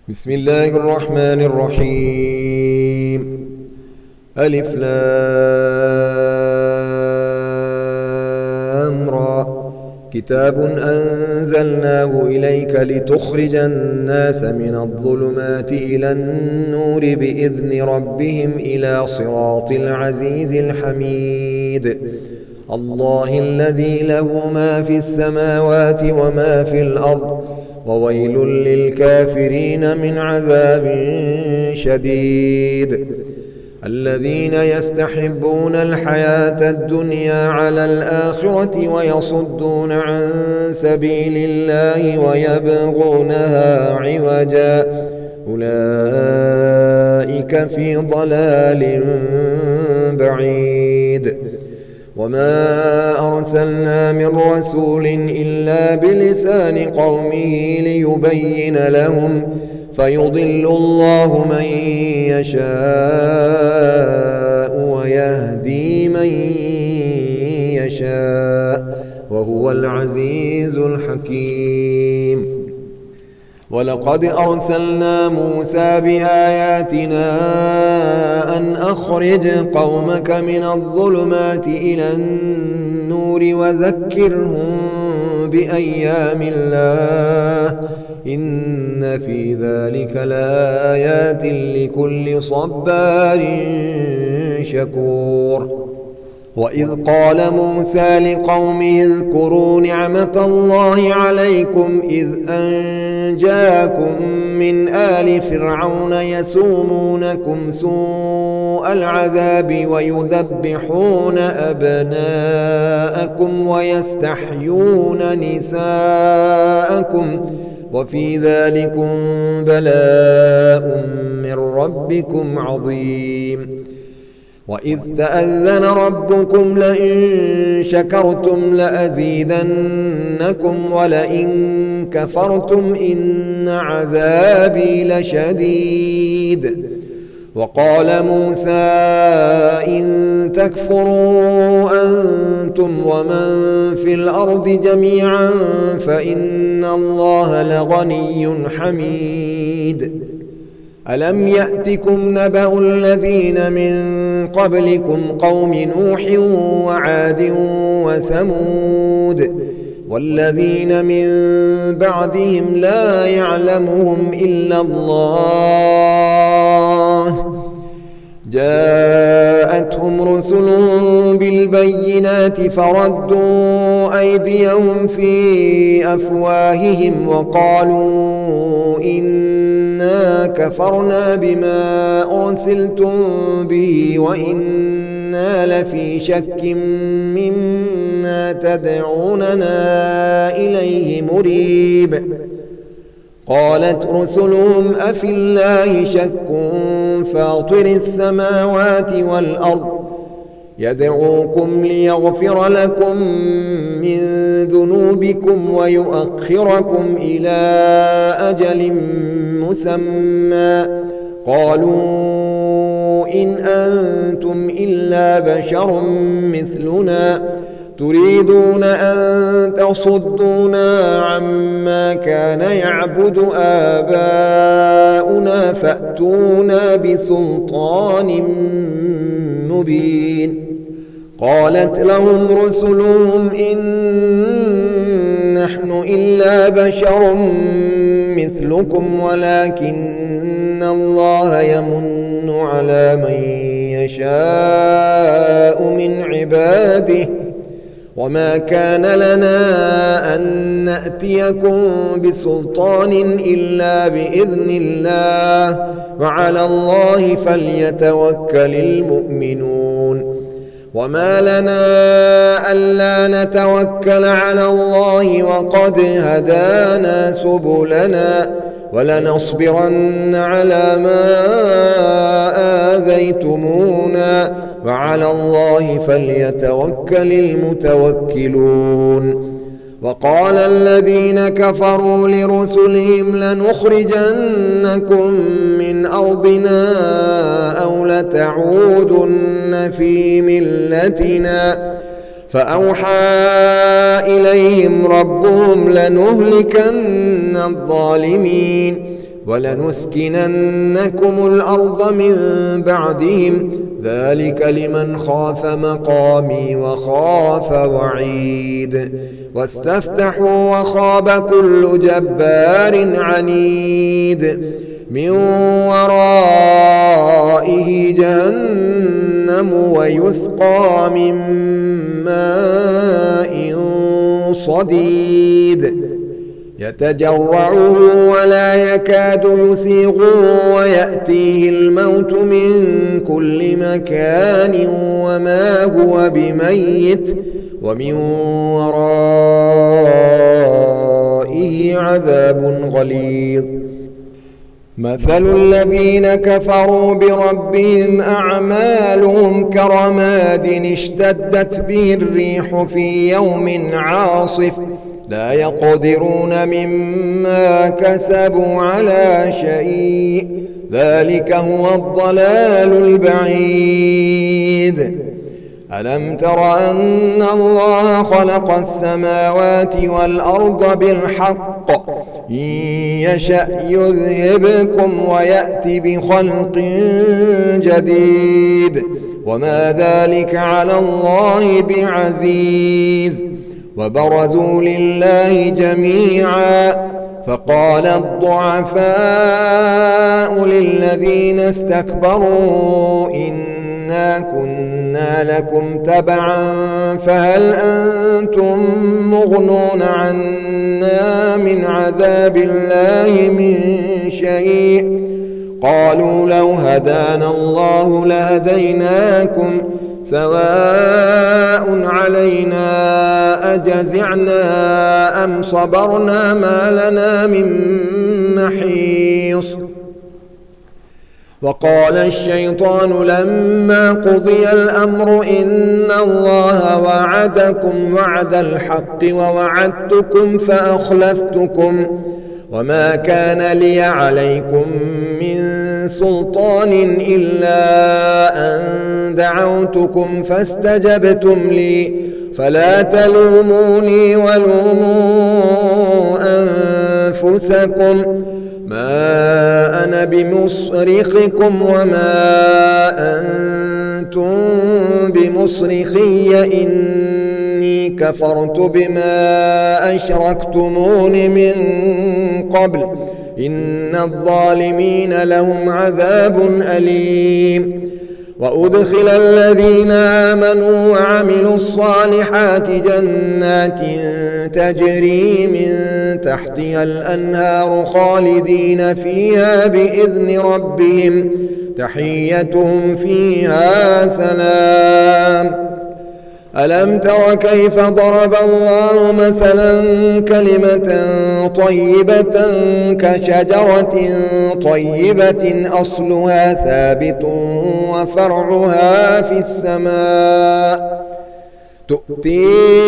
بسم الله الرحمن الرحيم. ألف لام را. كتاب أنزلناه إليك لتخرج الناس من الظلمات إلى النور بإذن ربهم إلى صراط العزيز الحميد. الله الذي له ما في السماوات وما في الأرض وويل للكافرين من عذاب شديد. الذين يستحبون الحياة الدنيا على الآخرة ويصدون عن سبيل الله ويبغونها عوجا أولئك في ضلال بعيد. وما أرسلنا من رسول إلا بلسان قومه ليبين لهم فيضل الله من يشاء ويهدي من يشاء وهو العزيز الحكيم. ولقد أرسلنا موسى بآياتنا أن أخرج قومك من الظلمات إلى النور وذكرهم بأيام الله إن في ذلك لآيات لكل صبار شكور. وإذ قال موسى لقومه اذكروا نعمة الله عليكم إذ أنجاكم من آل فرعون يسومونكم سوء العذاب ويذبحون أبناءكم ويستحيون نساءكم وفي ذلكم بلاء من ربكم عظيم. وإذ تأذن ربكم لئن شكرتم لأزيدنكم ولئن كفرتم إن عذابي لشديد. وقال موسى إن تكفروا أنتم ومن في الأرض جميعا فإن الله لغني حميد. ألم يأتكم نبأ الذين من قبلكم قوم نوح وعاد وثمود والذين من بعدهم لا يعلمهم إلا الله جاءتهم رسل بالبينات فردوا أيديهم في أفواههم وقالوا إنا كفرنا بما أرسلتم به وإنا لفي شك مما تدعوننا إليه مريب. قالت رسلهم أفي الله شك فاطر السماوات والأرض يدعوكم ليغفر لكم من ذنوبكم ويؤخركم إلى أجل مسمى قالوا إن أنتم إلا بشر مثلنا تريدون أن تصدونا عما كان يعبد آباؤنا فأتونا بسلطان مبين. قالت لهم رسلهم إن نحن إلا بشر مثلكم ولكن الله يمن على من يشاء من عباده وما كان لنا أن نأتيكم بسلطان إلا بإذن الله وعلى الله فليتوكل المؤمنون. وما لنا ألا نتوكل على الله وقد هدانا سبلنا ولنصبرن على ما آذيتمونا وعلى الله فليتوكل المتوكلون. وقال الذين كفروا لرسلهم لنخرجنكم من أرضنا أو لتعودن في ملتنا فأوحى إليهم ربهم لنهلكن الظالمين ولنسكننكم الأرض من بعدهم ذلك لمن خاف مقامي وخاف وعيد واستفتحوا وخاب كل جبار عنيد من ورائه جهنم ويسقى من ماء صديد يتجرعه ولا يكاد يسيغه ويأتيه الموت من كل مكان وما هو بميت ومن ورائه عذاب غليظ مثل الذين كفروا بربهم أعمالهم كرماد اشتدت به الريح في يوم عاصف لا يقدرون مما كسبوا على شيء ذلك هو الضلال البعيد ألم تر أن الله خلق السماوات والأرض بالحق إن يشأ يذهبكم ويأتي بخلق جديد وما ذلك على الله بعزيز وبرزوا لله جميعا فقال الضعفاء للذين استكبروا إنا كنا لكم تبعا فهل أنتم مغنون عنا من عذاب الله من شيء قالوا لو هدانا الله لهديناكم سواء علينا أجزعنا أم صبرنا ما لنا من محيص وقال الشيطان لما قضي الأمر إن الله وعدكم وعد الحق ووعدتكم فأخلفتكم وما كان لي عليكم من سلطان إلا أن دعوتكم فاستجبتم لي فلا تلوموني ولوموا أنفسكم ما أنا بمصرخكم وما أنتم بمصرخي إني كفرت بما أشركتمون من قبل إن الظالمين لهم عذاب أليم وأدخل الذين آمنوا وعملوا الصالحات جنات تجري من تحتها الأنهار خالدين فيها بإذن ربهم تحيتهم فيها سلام ألم تر كيف ضرب الله مثلا كلمة طيبة كشجرة طيبة أصلها ثابت وفرعها في السماء تؤتي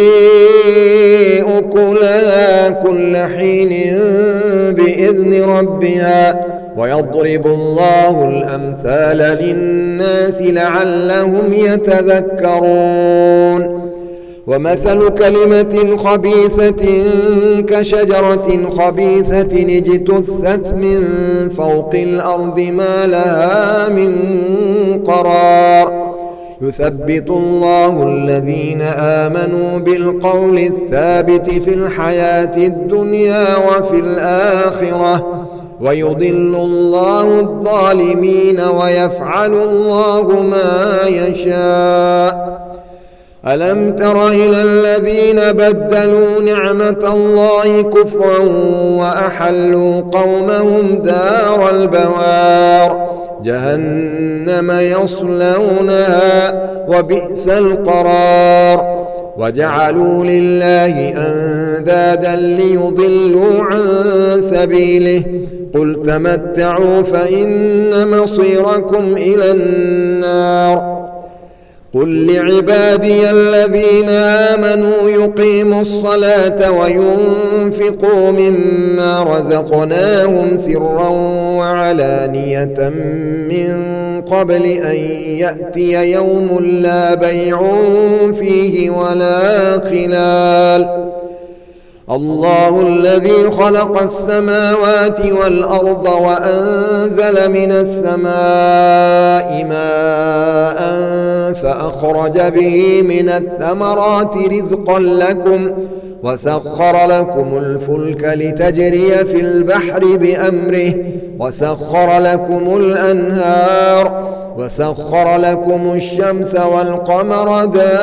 أكلها كل حين بإذن ربها ويضرب الله الأمثال للناس لعلهم يتذكرون ومثل كلمة خبيثة كشجرة خبيثة اجتثت من فوق الأرض ما لها من قرار يثبت الله الذين آمنوا بالقول الثابت في الحياة الدنيا وفي الآخرة ويضل الله الظالمين ويفعل الله ما يشاء ألم تر إلى الذين بدلوا نعمة الله كفرا وأحلوا قومهم دار البوار جهنم يصلونها وبئس القرار وجعلوا لله أندادا ليضلوا عن سبيله قل تمتعوا فإن مصيركم إلى النار قل لعبادي الذين آمنوا يقيموا الصلاة وينفقوا مما رزقناهم سرا وعلانية من قبل أن يأتي يوم لا بيع فيه ولا خلال الله الذي خلق السماوات والأرض وأنزل من السماء ماء فأخرج به من الثمرات رزقا لكم وسخر لكم الفلك لتجري في البحر بأمره وسخر لكم الأنهار وسخر لكم الشمس والقمر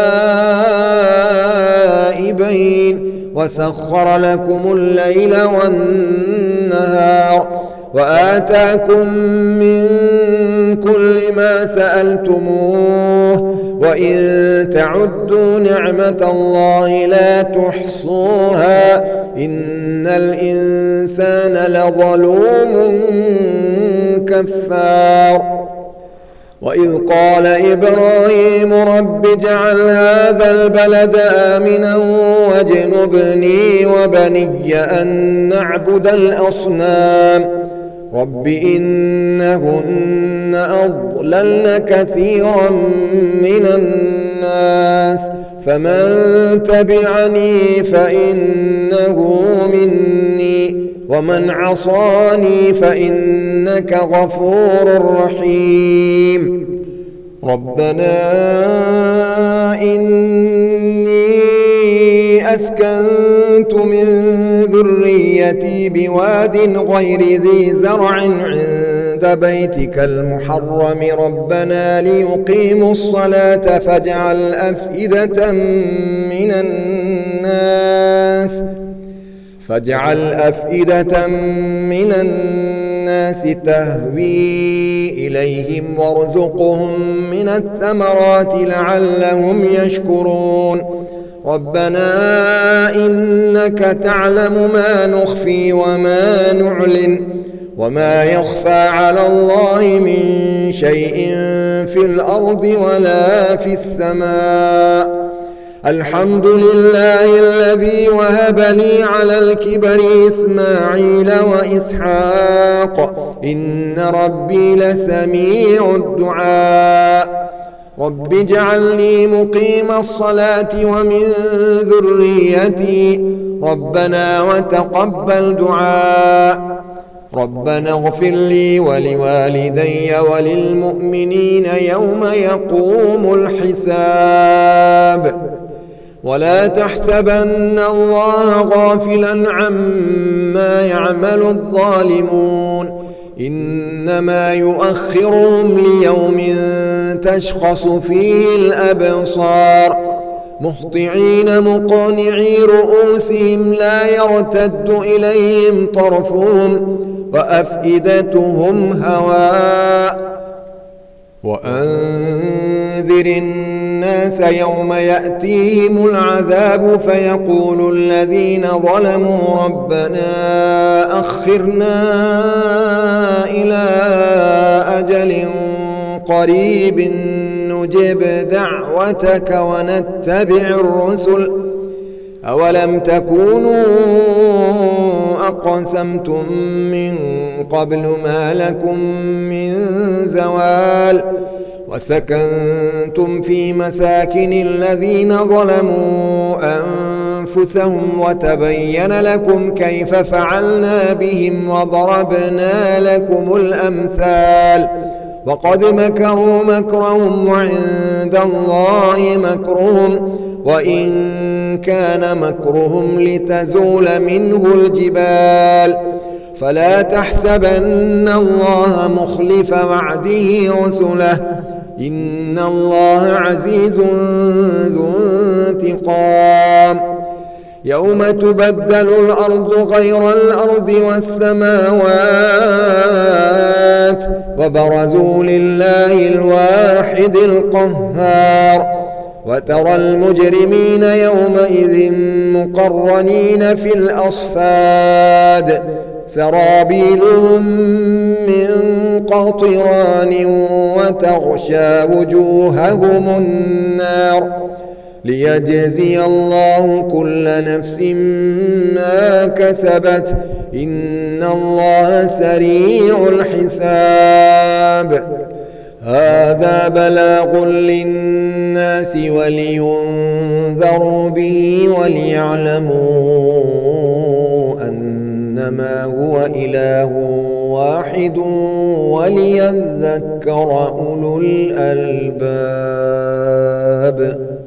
دائبين وسخر لكم الليل والنهار وآتاكم من كل ما سألتموه وإن تعدوا نعمة الله لا تحصوها إن الإنسان لظلوم كفار وإذ قال إبراهيم رب اجعل هذا البلد آمنا واجنبني وبني أن نعبد الأصنام رب إنهن أضللن كثيرا من الناس فمن تبعني فإنه مني ومن عصاني فإنك غفور رحيم ربنا إني أسكنت من ذريتي بواد غير ذي زرع عند بيتك المحرم ربنا ليقيموا الصلاة فاجعل أفئدة من الناس تهوي إليهم وارزقهم من الثمرات لعلهم يشكرون ربنا إنك تعلم ما نخفي وما نعلن وما يخفى على الله من شيء في الأرض ولا في السماء الحمد لله الذي وهب لي على الكبر إسماعيل وإسحاق إن ربي لسميع الدعاء رب اجعلني مقيم الصلاة ومن ذريتي ربنا وتقبل دعاء ربنا اغفر لي ولوالدي وللمؤمنين يوم يقوم الحساب ولا تحسبن الله غافلا عما يعمل الظالمون إنما يؤخرهم ليوم تشخص فيه الأبصار مهطعين مقنعي رؤوسهم لا يرتد إليهم طرفهم وأفئدتهم هواء وأنذر الناس يوم يأتيهم العذاب فيقول الذين ظلموا ربنا أخرنا إلى أجل قريب نجب دعوتك ونتبع الرسل أولم تكونوا أقسمتم من قبل ما لكم من زوال وسكنتم في مساكن الذين ظلموا أنفسهم وتبين لكم كيف فعلنا بهم وضربنا لكم الأمثال وقد مكروا مكرهم وعند الله مكرهم وإن كان مكرهم لتزول منه الجبال فلا تحسبن الله مخلف وعده رسله إن الله عزيز ذو انتقام يوم تبدل الأرض غير الأرض والسماوات وبرزوا لله الواحد القهار وترى المجرمين يومئذ مقرنين في الأصفاد سرابيلهم من قطران وتغشى وجوههم النار ليجزي الله كل نفس ما كسبت إن الله سريع الحساب هذا بلاغ للناس ولينذروا به وليعلموا إنما هو إله واحد وليذكر أولو الألباب.